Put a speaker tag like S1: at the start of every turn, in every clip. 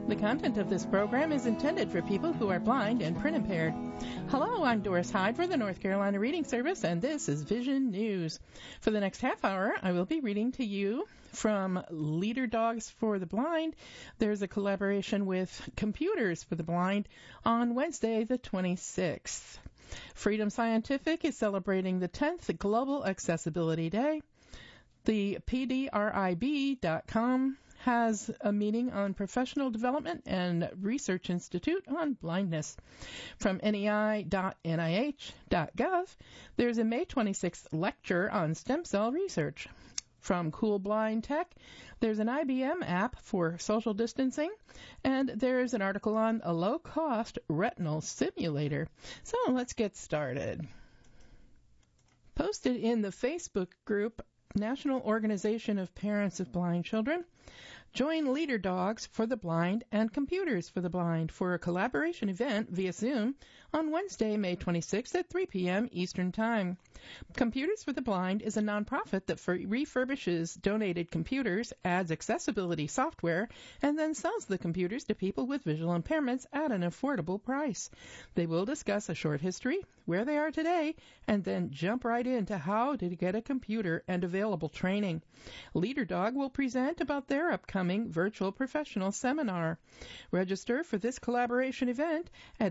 S1: The content of this program is intended for people who are blind and print impaired. Hello, I'm Doris Hyde for the North Carolina Reading Service, and this is Vision News. For the next half hour, I will be reading to you from Leader Dogs for the Blind. There's a collaboration with Computers for the Blind on Wednesday, the 26th. Freedom Scientific is celebrating the 10th Global Accessibility Day. The PDRIB.com has a meeting on Professional Development and Research Institute on Blindness. From NEI.NIH.gov, there's a May 26th lecture on stem cell research. From Cool Blind Tech, there's an IBM app for social distancing, and there's an article on a low-cost retinal simulator. So let's get started. Posted in the Facebook group National Organization of Parents of Blind Children, join Leader Dogs for the Blind and Computers for the Blind for a collaboration event via Zoom on Wednesday, May 26th at 3 p.m. Eastern Time. Computers for the Blind is a nonprofit that refurbishes donated computers, adds accessibility software, and then sells the computers to people with visual impairments at an affordable price. They will discuss a short history, where they are today, and then jump right into how to get a computer and available training. Leader Dog will present about their upcoming virtual professional seminar. Register for this collaboration event at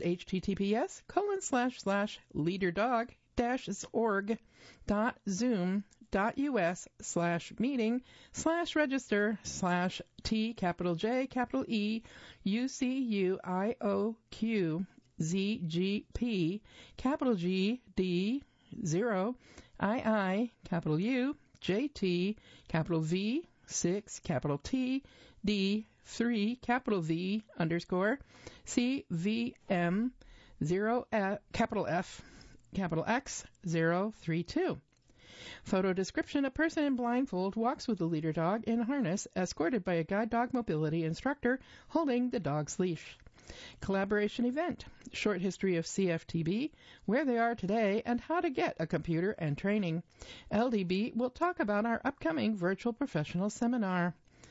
S1: https://leaderdog.zoom.us/meeting/register/T_E_UCUIOQ CVM0I_CVV6_T_D0II_CVM0F_X_032. Photo description: a person in blindfold walks with a leader dog in a harness, escorted by a guide dog mobility instructor holding the dog's leash. Collaboration event: short history of CFTB, where they are today, and how to get a computer and training. LDB will talk about our upcoming virtual professional seminar.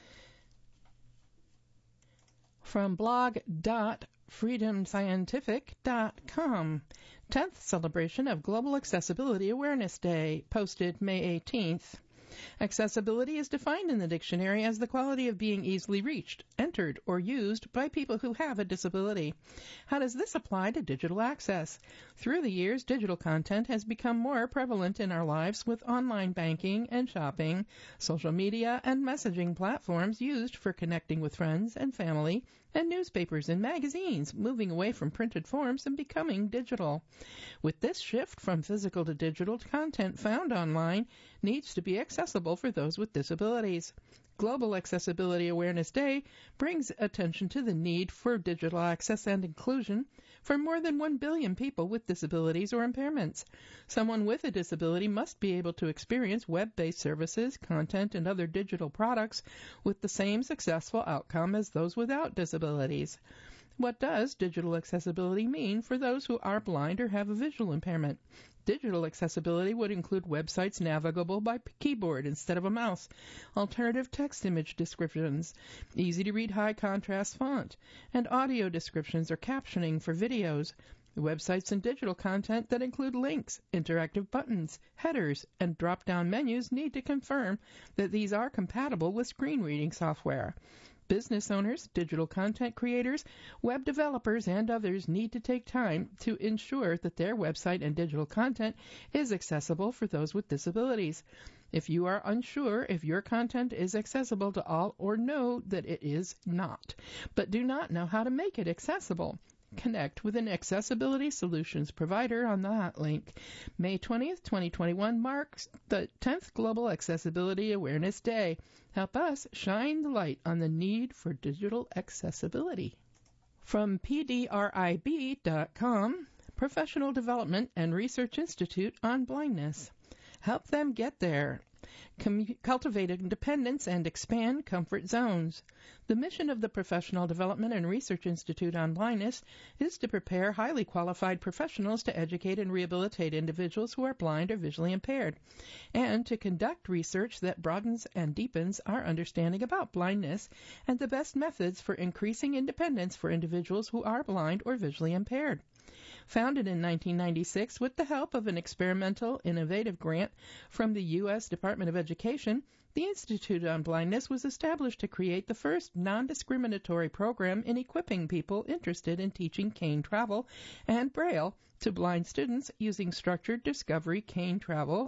S1: From blog.freedomscientific.com, 10th celebration of Global Accessibility Awareness Day, posted May 18th. Accessibility is defined in the dictionary as the quality of being easily reached, entered, or used by people who have a disability. How does this apply to digital access? Through the years, digital content has become more prevalent in our lives, with online banking and shopping, social media, and messaging platforms used for connecting with friends and family, and newspapers and magazines moving away from printed forms and becoming digital. With this shift from physical to digital, content found online needs to be accessible for those with disabilities. Global Accessibility Awareness Day brings attention to the need for digital access and inclusion for more than 1 billion people with disabilities or impairments. Someone with a disability must be able to experience web-based services, content, and other digital products with the same successful outcome as those without disabilities. What does digital accessibility mean for those who are blind or have a visual impairment? Digital accessibility would include websites navigable by keyboard instead of a mouse, alternative text image descriptions, easy-to-read high-contrast font, and audio descriptions or captioning for videos. Websites and digital content that include links, interactive buttons, headers, and drop-down menus need to confirm that these are compatible with screen reading software. Business owners, digital content creators, web developers, and others need to take time to ensure that their website and digital content is accessible for those with disabilities. If you are unsure if your content is accessible to all, or know that it is not, but do not know how to make it accessible, connect with an accessibility solutions provider on the hot link. May 20th, 2021 marks the 10th Global Accessibility Awareness Day. Help us shine the light on the need for digital accessibility. From PDRIB.com, Professional Development and Research Institute on Blindness. Help them get there. cultivate independence, and expand comfort zones. The mission of the Professional Development and Research Institute on Blindness is to prepare highly qualified professionals to educate and rehabilitate individuals who are blind or visually impaired, and to conduct research that broadens and deepens our understanding about blindness and the best methods for increasing independence for individuals who are blind or visually impaired. Founded in 1996 with the help of an experimental, innovative grant from the U.S. Department of Education, the Institute on Blindness was established to create the first non-discriminatory program in equipping people interested in teaching cane travel and Braille to blind students using Structured Discovery Cane Travel,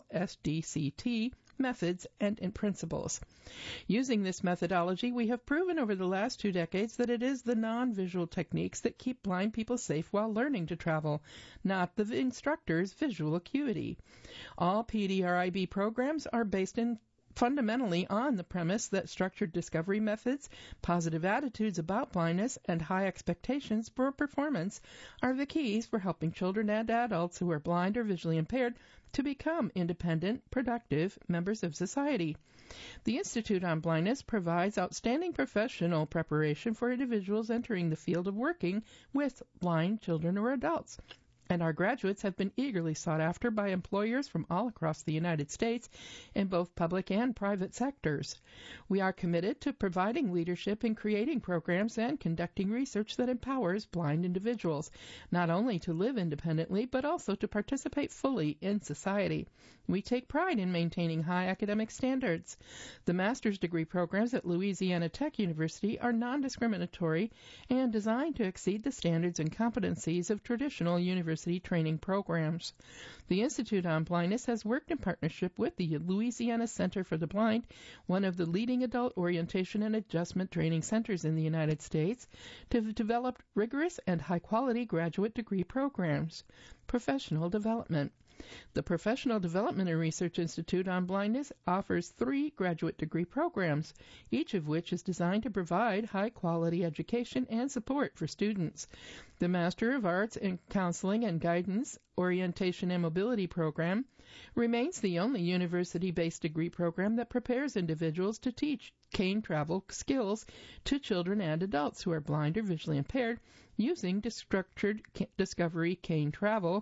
S1: SDCT, methods and principles. Using this methodology, we have proven over the last 2 decades that it is the non-visual techniques that keep blind people safe while learning to travel, not the instructor's visual acuity. All PDRIB programs are based fundamentally on the premise that structured discovery methods, positive attitudes about blindness, and high expectations for performance are the keys for helping children and adults who are blind or visually impaired to become independent, productive members of society. The Institute on Blindness provides outstanding professional preparation for individuals entering the field of working with blind children or adults, and our graduates have been eagerly sought after by employers from all across the United States in both public and private sectors. We are committed to providing leadership in creating programs and conducting research that empowers blind individuals, not only to live independently, but also to participate fully in society. We take pride in maintaining high academic standards. The master's degree programs at Louisiana Tech University are non-discriminatory and designed to exceed the standards and competencies of traditional university training programs. The Institute on Blindness has worked in partnership with the Louisiana Center for the Blind, one of the leading adult orientation and adjustment training centers in the United States, to develop rigorous and high-quality graduate degree programs. Professional development. The Professional Development and Research Institute on Blindness offers 3 graduate degree programs, each of which is designed to provide high-quality education and support for students. The Master of Arts in Counseling and Guidance, Orientation and Mobility program remains the only university-based degree program that prepares individuals to teach cane travel skills to children and adults who are blind or visually impaired using Structured Discovery Cane Travel,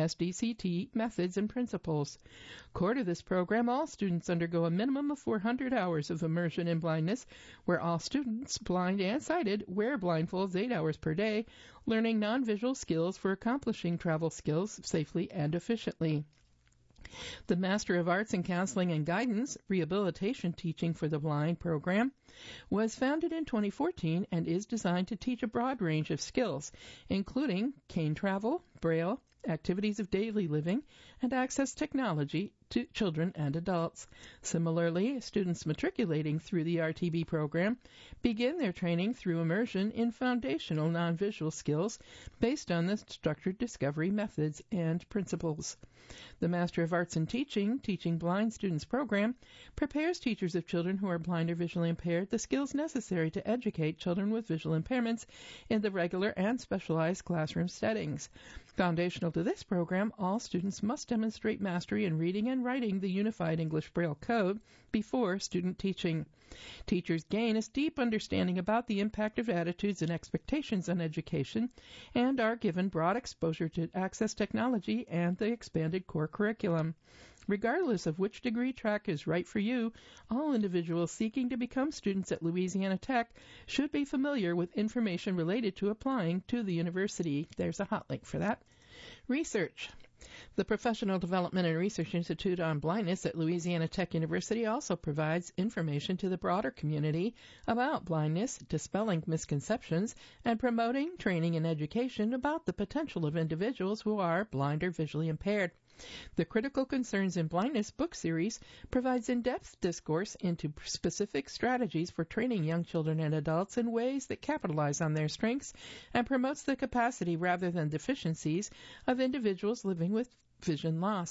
S1: SDCT, methods and principles. Core to this program, all students undergo a minimum of 400 hours of immersion in blindness, where all students, blind and sighted, wear blindfolds 8 hours per day, learning non-visual skills for accomplishing travel skills safely and efficiently. The Master of Arts in Counseling and Guidance, Rehabilitation Teaching for the Blind program was founded in 2014 and is designed to teach a broad range of skills, including cane travel, Braille, activities of daily living, and access technology to children and adults. Similarly, students matriculating through the RTB program begin their training through immersion in foundational non-visual skills based on the structured discovery methods and principles. The Master of Arts in Teaching, Teaching Blind Students program prepares teachers of children who are blind or visually impaired the skills necessary to educate children with visual impairments in the regular and specialized classroom settings. Foundational to this program, all students must demonstrate mastery in reading and writing the Unified English Braille Code before student teaching. Teachers gain a deep understanding about the impact of attitudes and expectations on education and are given broad exposure to access technology and the expanded core curriculum. Regardless of which degree track is right for you, all individuals seeking to become students at Louisiana Tech should be familiar with information related to applying to the university. There's a hot link for that. Research. The Professional Development and Research Institute on Blindness at Louisiana Tech University also provides information to the broader community about blindness, dispelling misconceptions, and promoting training and education about the potential of individuals who are blind or visually impaired. The Critical Concerns in Blindness book series provides in-depth discourse into specific strategies for training young children and adults in ways that capitalize on their strengths and promotes the capacity rather than deficiencies of individuals living with vision loss.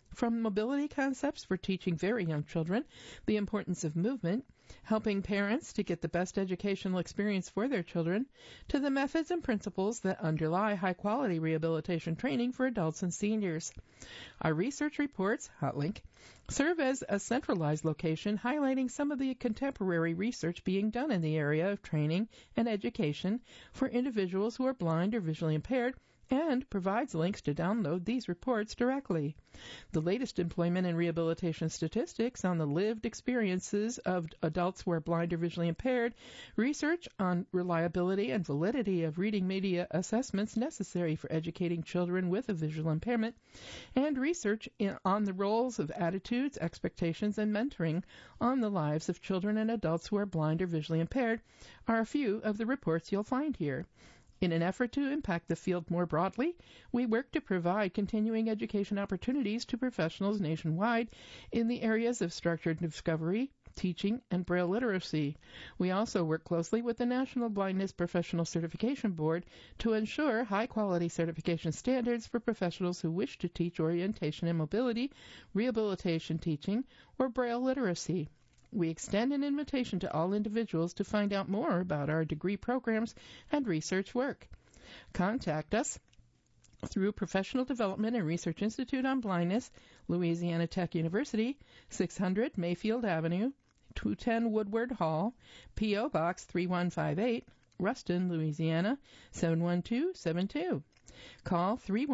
S1: From mobility concepts for teaching very young children the importance of movement, helping parents to get the best educational experience for their children, to the methods and principles that underlie high-quality rehabilitation training for adults and seniors. Our research reports, hot link, serve as a centralized location highlighting some of the contemporary research being done in the area of training and education for individuals who are blind or visually impaired, and provides links to download these reports directly. The latest employment and rehabilitation statistics on the lived experiences of adults who are blind or visually impaired, research on reliability and validity of reading media assessments necessary for educating children with a visual impairment, and research on the roles of attitudes, expectations, and mentoring on the lives of children and adults who are blind or visually impaired are a few of the reports you'll find here. In an effort to impact the field more broadly, we work to provide continuing education opportunities to professionals nationwide in the areas of structured discovery, teaching, and Braille literacy. We also work closely with the National Blindness Professional Certification Board to ensure high-quality certification standards for professionals who wish to teach orientation and mobility, rehabilitation teaching, or Braille literacy. We extend an invitation to all individuals to find out more about our degree programs and research work. Contact us through Professional Development and Research Institute on Blindness, Louisiana Tech University, 600 Mayfield Avenue, 210 Woodward Hall, P.O. Box 3158, Ruston, Louisiana, 71272. Call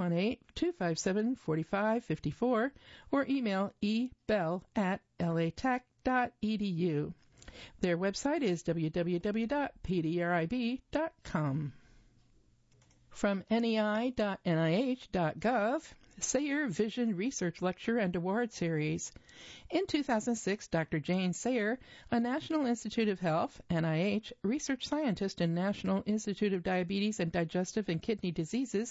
S1: 318-257-4554 or email ebell@latech.edu. Their website is www.pdrib.com. From nei.nih.gov, Sayer Vision Research Lecture and Award Series. In 2006, Dr. Jane Sayer, a National Institute of Health, NIH, research scientist and National Institute of Diabetes and Digestive and Kidney Diseases,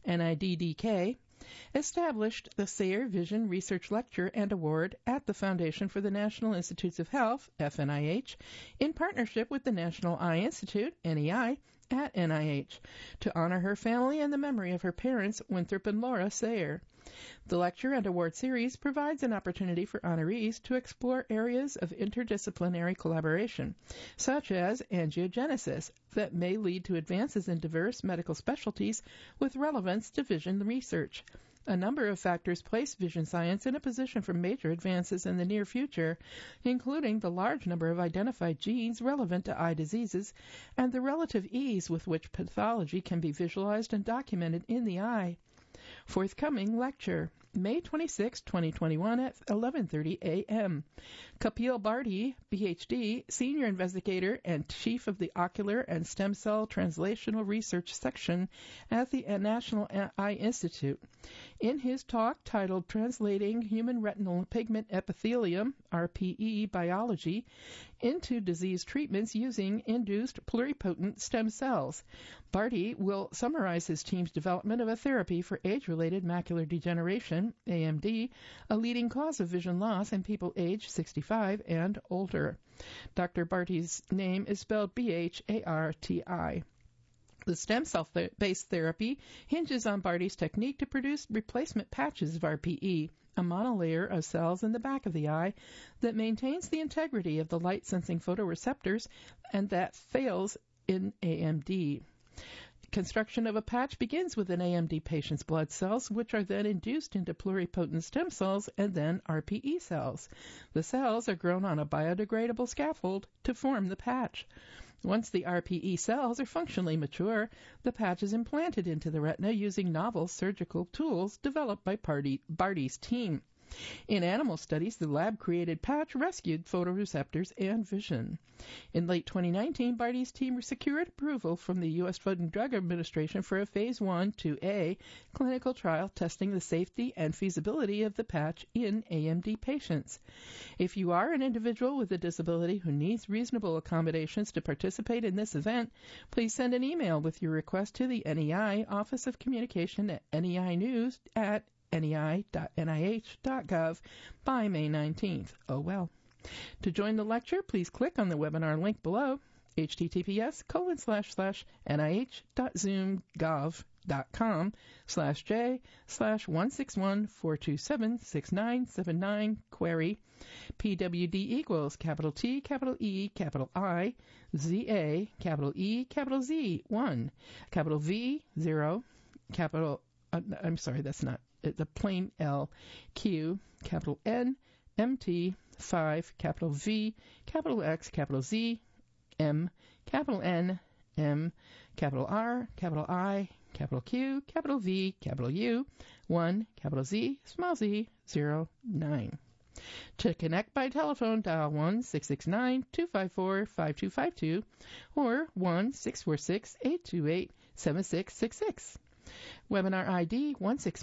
S1: NIDDK, established the Sayer Vision Research Lecture and Award at the Foundation for the National Institutes of Health, FNIH, in partnership with the National Eye Institute, NEI, at NIH, to honor her family and the memory of her parents, Winthrop and Laura Sayer. The lecture and award series provides an opportunity for honorees to explore areas of interdisciplinary collaboration, such as angiogenesis, that may lead to advances in diverse medical specialties with relevance to vision research. A number of factors place vision science in a position for major advances in the near future, including the large number of identified genes relevant to eye diseases and the relative ease with which pathology can be visualized and documented in the eye. Forthcoming lecture, May 26, 2021 at 11:30 a.m. Kapil Bharti, Ph.D., Senior Investigator and Chief of the Ocular and Stem Cell Translational Research Section at the National Eye Institute. In his talk titled Translating Human Retinal Pigment Epithelium, RPE Biology, into Disease Treatments Using Induced Pluripotent Stem Cells, Bharti will summarize his team's development of a therapy for age-related macular degeneration, AMD, a leading cause of vision loss in people aged 65 and older. Dr. Bharti's name is spelled Bharti. The stem cell-based therapy hinges on Bharti's technique to produce replacement patches of RPE, a monolayer of cells in the back of the eye that maintains the integrity of the light-sensing photoreceptors and that fails in AMD. Construction of a patch begins with an AMD patient's blood cells, which are then induced into pluripotent stem cells and then RPE cells. The cells are grown on a biodegradable scaffold to form the patch. Once the RPE cells are functionally mature, the patch is implanted into the retina using novel surgical tools developed by Bharti's team. In animal studies, the lab-created patch rescued photoreceptors and vision. In late 2019, Bharti's team secured approval from the U.S. Food and Drug Administration for a Phase 1/2A clinical trial testing the safety and feasibility of the patch in AMD patients. If you are an individual with a disability who needs reasonable accommodations to participate in this event, please send an email with your request to the NEI Office of Communication at NEI News at nei.nih.gov by May 19th. Oh well. To join the lecture, please click on the webinar link below, https://nih.zoom.gov pwd.com/J/161-427-6979 query PWD equals capital T, capital E, capital I, ZA, capital E, capital Z, 1, capital V, 0, capital, I'm sorry, that's not, the plain L, Q, capital N, MT, 5, capital V, capital X, capital Z, M, capital N, M, capital R, capital I, capital Q, capital V, capital U, 1, capital Z, small z, 0, 9. To connect by telephone, dial 1-669-254-5252 or 1-646-828-7666. Webinar ID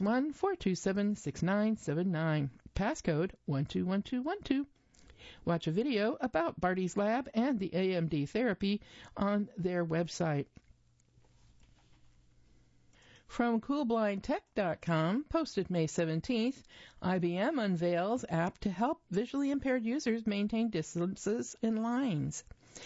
S1: 161-427-6979. Passcode 121212. Watch a video about Barty's Lab and the AMD therapy on their website. From coolblindtech.com, posted May 17th, IBM unveils app to help visually impaired users maintain distances in lines.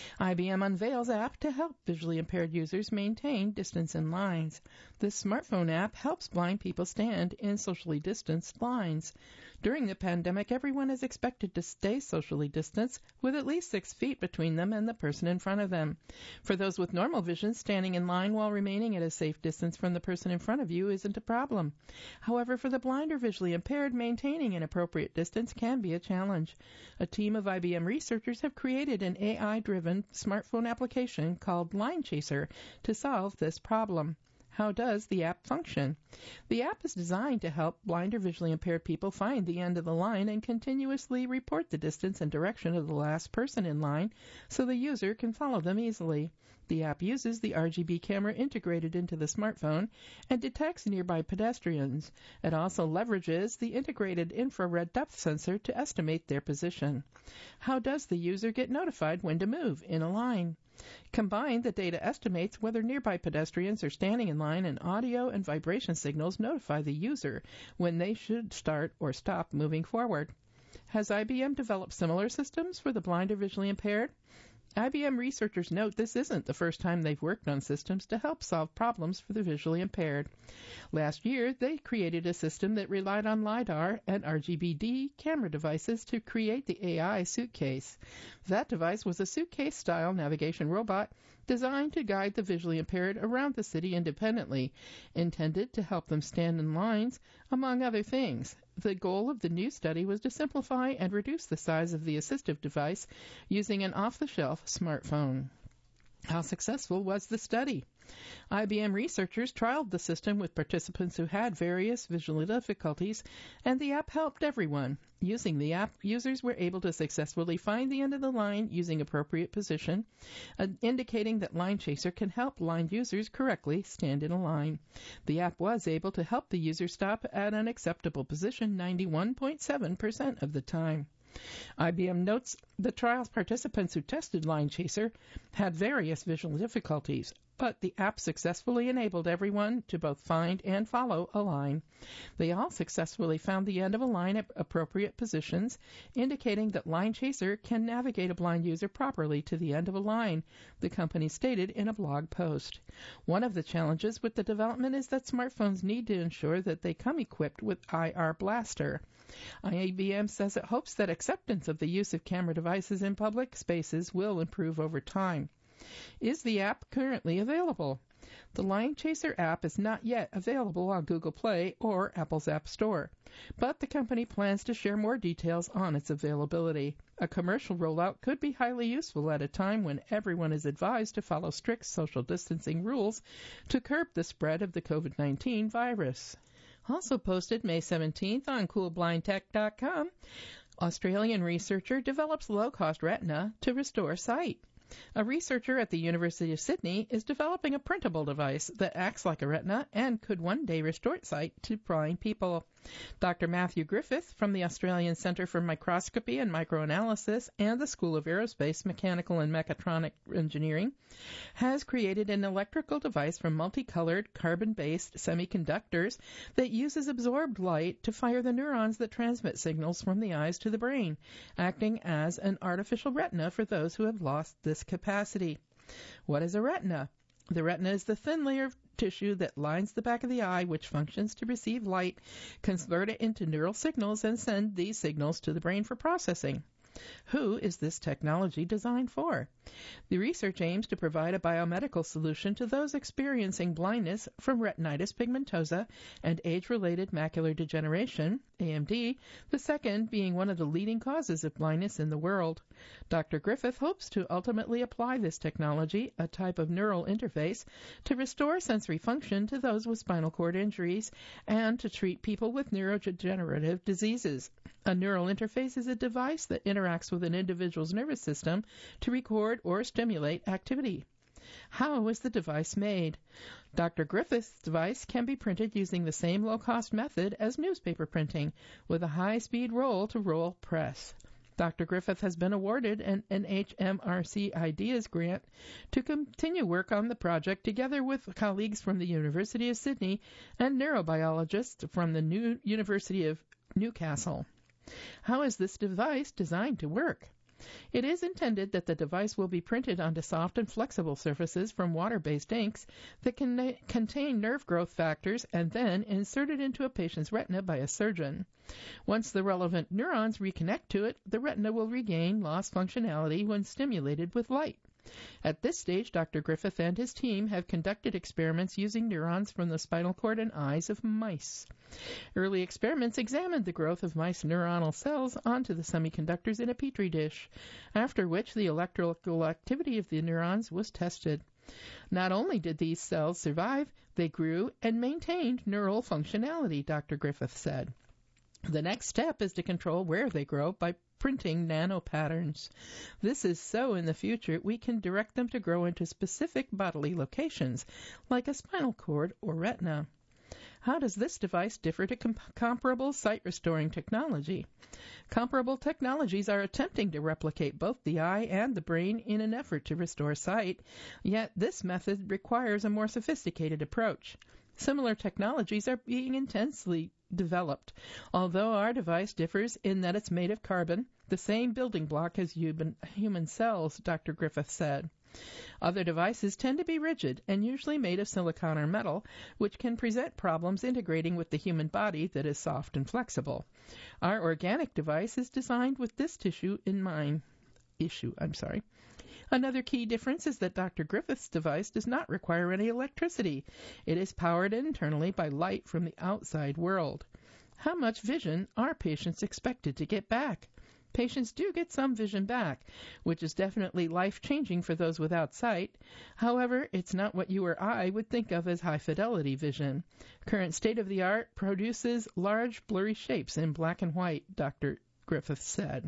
S1: IBM unveils app to help visually impaired users maintain distance in lines. This smartphone app helps blind people stand in socially distanced lines. During the pandemic, everyone is expected to stay socially distanced with at least 6 feet between them and the person in front of them. For those with normal vision, standing in line while remaining at a safe distance from the person in front of you isn't a problem. However, for the blind or visually impaired, maintaining an appropriate distance can be a challenge. A team of IBM researchers have created an AI-driven smartphone application called Line Chaser to solve this problem. How does the app function? The app is designed to help blind or visually impaired people find the end of the line and continuously report the distance and direction of the last person in line so the user can follow them easily. The app uses the RGB camera integrated into the smartphone and detects nearby pedestrians. It also leverages the integrated infrared depth sensor to estimate their position. How does the user get notified when to move in a line? Combined, the data estimates whether nearby pedestrians are standing in line, and audio and vibration signals notify the user when they should start or stop moving forward. Has IBM developed similar systems for the blind or visually impaired? IBM researchers note this isn't the first time they've worked on systems to help solve problems for the visually impaired. Last year, they created a system that relied on LiDAR and RGBD camera devices to create the AI suitcase. That device was a suitcase-style navigation robot designed to guide the visually impaired around the city independently, intended to help them stand in lines, among other things. The goal of the new study was to simplify and reduce the size of the assistive device using an off-the-shelf smartphone. How successful was the study? IBM researchers trialed the system with participants who had various visual difficulties, and the app helped everyone. Using the app, users were able to successfully find the end of the line using appropriate position, indicating that Line Chaser can help blind users correctly stand in a line. The app was able to help the user stop at an acceptable position 91.7% of the time. IBM notes the trial's participants who tested Line Chaser had various visual difficulties, but the app successfully enabled everyone to both find and follow a line. They all successfully found the end of a line at appropriate positions, indicating that Line Chaser can navigate a blind user properly to the end of a line, the company stated in a blog post. One of the challenges with the development is that smartphones need to ensure that they come equipped with IR Blaster. IBM says it hopes that acceptance of the use of camera devices in public spaces will improve over time. Is the app currently available? The Line Chaser app is not yet available on Google Play or Apple's App Store, but the company plans to share more details on its availability. A commercial rollout could be highly useful at a time when everyone is advised to follow strict social distancing rules to curb the spread of the COVID-19 virus. Also posted May 17th on coolblindtech.com, Australian researcher develops low-cost retina to restore sight. A researcher at the University of Sydney is developing a printable device that acts like a retina and could one day restore sight to blind people. Dr. Matthew Griffith from the Australian Centre for Microscopy and Microanalysis and the School of Aerospace, Mechanical and Mechatronic Engineering has created an electrical device from multicolored carbon-based semiconductors that uses absorbed light to fire the neurons that transmit signals from the eyes to the brain, acting as an artificial retina for those who have lost this capacity. What is a retina? The retina is the thin layer of tissue that lines the back of the eye, which functions to receive light, convert it into neural signals, and send these signals to the brain for processing. Who is this technology designed for? The research aims to provide a biomedical solution to those experiencing blindness from retinitis pigmentosa and age-related macular degeneration, AMD, the second being one of the leading causes of blindness in the world. Dr. Griffith hopes to ultimately apply this technology, a type of neural interface, to restore sensory function to those with spinal cord injuries and to treat people with neurodegenerative diseases. A neural interface is a device that interacts with an individual's nervous system to record or stimulate activity. How is the device made? Dr. Griffith's device can be printed using the same low-cost method as newspaper printing, with a high-speed roll-to-roll press. Dr. Griffith has been awarded an NHMRC Ideas grant to continue work on the project together with colleagues from the University of Sydney and neurobiologists from the University of Newcastle. How is this device designed to work? It is intended that the device will be printed onto soft and flexible surfaces from water-based inks that can contain nerve growth factors and then inserted into a patient's retina by a surgeon. Once the relevant neurons reconnect to it, the retina will regain lost functionality when stimulated with light. At this stage, Dr. Griffith and his team have conducted experiments using neurons from the spinal cord and eyes of mice. Early experiments examined the growth of mice neuronal cells onto the semiconductors in a petri dish, after which the electrical activity of the neurons was tested. Not only did these cells survive, they grew and maintained neural functionality, Dr. Griffith said. The next step is to control where they grow by printing nanopatterns. This is so in the future we can direct them to grow into specific bodily locations, like a spinal cord or retina. How does this device differ to comparable sight-restoring technology? Comparable technologies are attempting to replicate both the eye and the brain in an effort to restore sight, yet this method requires a more sophisticated approach. Similar technologies are being intensely developed, although our device differs in that it's made of carbon, the same building block as human cells, Dr. Griffith said. Other devices tend to be rigid and usually made of silicon or metal, which can present problems integrating with the human body that is soft and flexible. Our organic device is designed with this issue. Another key difference is that Dr. Griffith's device does not require any electricity. It is powered internally by light from the outside world. How much vision are patients expected to get back? Patients do get some vision back, which is definitely life-changing for those without sight. However, it's not what you or I would think of as high-fidelity vision. Current state-of-the-art produces large, blurry shapes in black and white, Dr. Griffith said.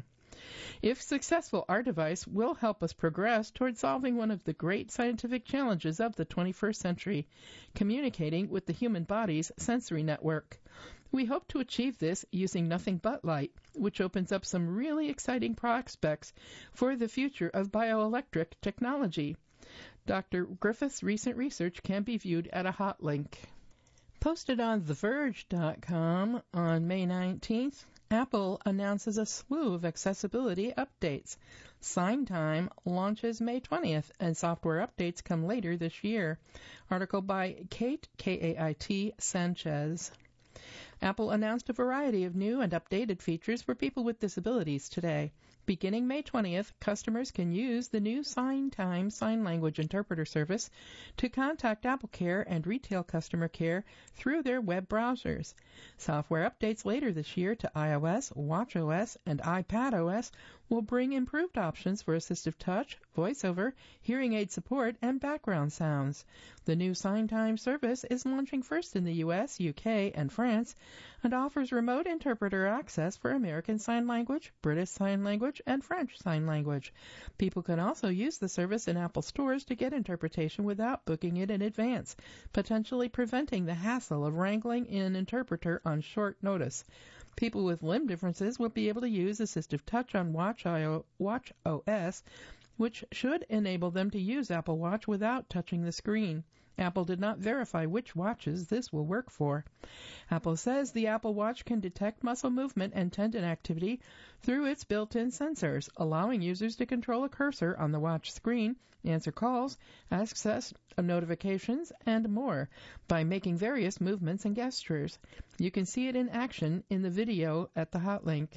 S1: If successful, our device will help us progress toward solving one of the great scientific challenges of the 21st century, communicating with the human body's sensory network. We hope to achieve this using nothing but light, which opens up some really exciting prospects for the future of bioelectric technology. Dr. Griffith's recent research can be viewed at a hot link. Posted on TheVerge.com on May 19th, Apple announces a slew of accessibility updates. Sign Time launches May 20th, and software updates come later this year. Article by Kate, K-A-I-T, Sanchez. Apple announced a variety of new and updated features for people with disabilities today. Beginning May 20th, customers can use the new Sign Time sign language interpreter service to contact AppleCare and retail customer care through their web browsers. Software updates later this year to iOS, watchOS, and iPadOS will bring improved options for assistive touch, voiceover, hearing aid support, and background sounds. The new Sign Time service is launching first in the U.S., UK, and France, and offers remote interpreter access for American Sign Language, British Sign Language, and French Sign Language. People can also use the service in Apple stores to get interpretation without booking it in advance, potentially preventing the hassle of wrangling an interpreter on short notice. People with limb differences will be able to use assistive touch on watchOS which should enable them to use Apple Watch without touching the screen. Apple did not verify which watches this will work for. Apple says the Apple Watch can detect muscle movement and tendon activity through its built-in sensors, allowing users to control a cursor on the watch screen, answer calls, access notifications, and more by making various movements and gestures. You can see it in action in the video at the hot link.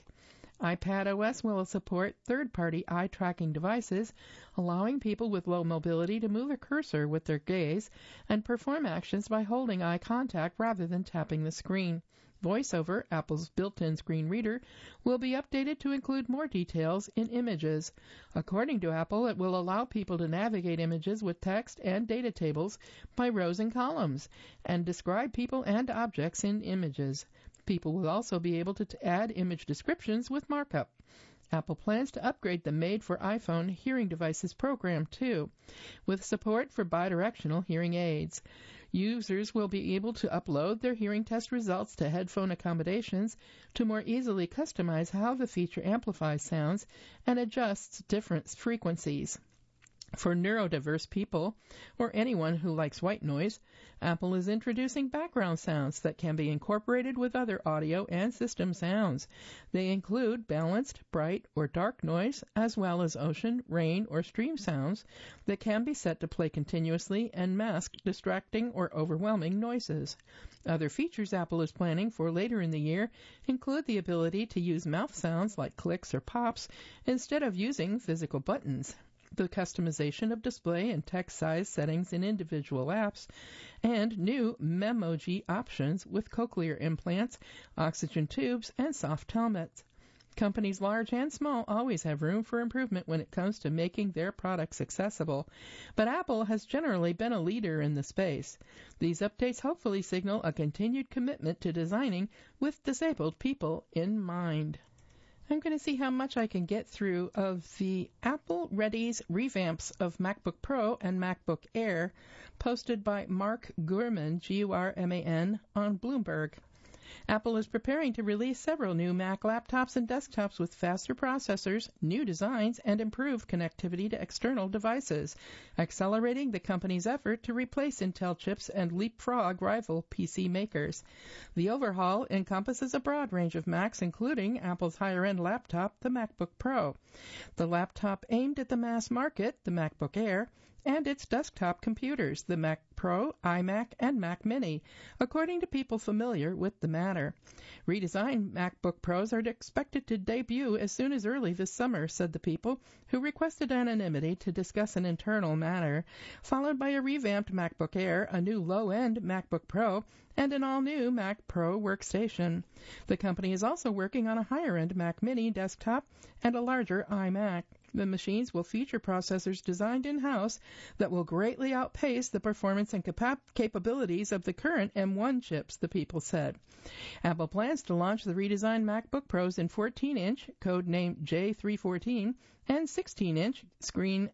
S1: iPadOS will support third-party eye-tracking devices, allowing people with low mobility to move a cursor with their gaze and perform actions by holding eye contact rather than tapping the screen. VoiceOver, Apple's built-in screen reader, will be updated to include more details in images. According to Apple, it will allow people to navigate images with text and data tables by rows and columns, and describe people and objects in images. People will also be able to add image descriptions with markup. Apple plans to upgrade the Made for iPhone hearing devices program, too, with support for bidirectional hearing aids. Users will be able to upload their hearing test results to headphone accommodations to more easily customize how the feature amplifies sounds and adjusts different frequencies. For neurodiverse people, or anyone who likes white noise, Apple is introducing background sounds that can be incorporated with other audio and system sounds. They include balanced, bright, or dark noise, as well as ocean, rain, or stream sounds that can be set to play continuously and mask distracting or overwhelming noises. Other features Apple is planning for later in the year include the ability to use mouth sounds like clicks or pops instead of using physical buttons, the customization of display and text size settings in individual apps, and new Memoji options with cochlear implants, oxygen tubes, and soft helmets. Companies large and small always have room for improvement when it comes to making their products accessible, but Apple has generally been a leader in the space. These updates hopefully signal a continued commitment to designing with disabled people in mind. I'm going to see how much I can get through of the Apple Readies revamps of MacBook Pro and MacBook Air, posted by Mark Gurman, Gurman, on Bloomberg. Apple is preparing to release several new Mac laptops and desktops with faster processors, new designs, and improved connectivity to external devices, accelerating the company's effort to replace Intel chips and leapfrog rival PC makers. The overhaul encompasses a broad range of Macs, including Apple's higher-end laptop, the MacBook Pro, the laptop aimed at the mass market, the MacBook Air, and its desktop computers, the Mac Pro, iMac, and Mac Mini, according to people familiar with the matter. Redesigned MacBook Pros are expected to debut as soon as early this summer, said the people, who requested anonymity to discuss an internal matter, followed by a revamped MacBook Air, a new low-end MacBook Pro, and an all-new Mac Pro workstation. The company is also working on a higher-end Mac Mini desktop and a larger iMac. The machines will feature processors designed in-house that will greatly outpace the performance and capabilities of the current M1 chips, the people said. Apple plans to launch the redesigned MacBook Pros in 14-inch, codenamed J314, and 16-inch, screen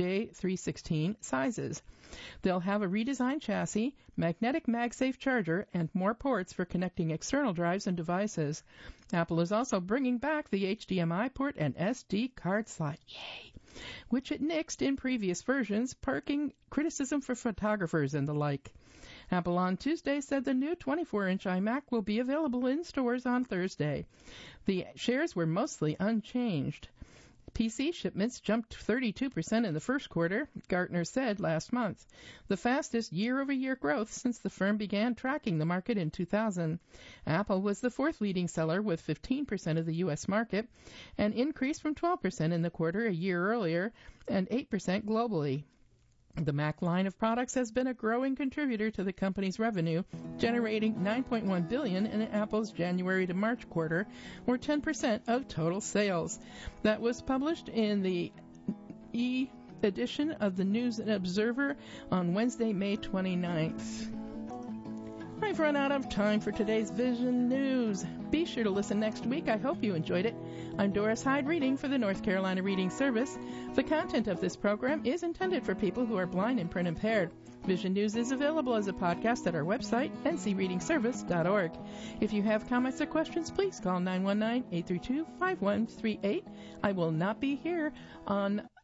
S1: J316 sizes. They'll have a redesigned chassis, magnetic MagSafe charger, and more ports for connecting external drives and devices. Apple is also bringing back the HDMI port and SD card slot, yay, which it nixed in previous versions, sparking criticism for photographers and the like. Apple on Tuesday said the new 24-inch iMac will be available in stores on Thursday. The shares were mostly unchanged. PC shipments jumped 32% in the first quarter, Gartner said last month, the fastest year-over-year growth since the firm began tracking the market in 2000. Apple was the fourth leading seller with 15% of the U.S. market, an increase from 12% in the quarter a year earlier and 8% globally. The Mac line of products has been a growing contributor to the company's revenue, generating $9.1 billion in Apple's January to March quarter, or 10% of total sales. That was published in the e-edition of the News and Observer on Wednesday, May 29th. I've run out of time for today's Vision News. Be sure to listen next week. I hope you enjoyed it. I'm Doris Hyde reading for the North Carolina Reading Service. The content of this program is intended for people who are blind and print impaired. Vision News is available as a podcast at our website, ncreadingservice.org. If you have comments or questions, please call 919-832-5138. I will not be here on